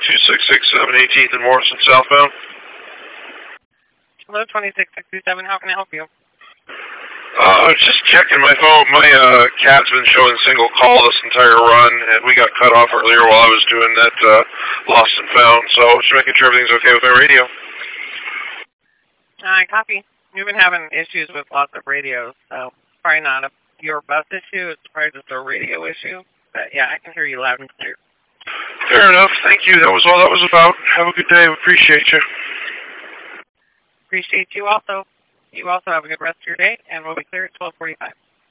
266-718th and Morrison southbound. Hello, 2667. How can I help you? Just checking my phone. My cat's been showing single call this entire run, and we got cut off earlier while I was doing that lost and found. So just making sure everything's okay with my radio. Copy. We've been having issues with lots of radios, so probably not your bus issue. It's probably just a radio issue. But yeah, I can hear you loud and clear. Fair enough. Thank you. That was all that was about. Have a good day. Appreciate you. Appreciate you also. You also have a good rest of your day, and we'll be clear at 12:45.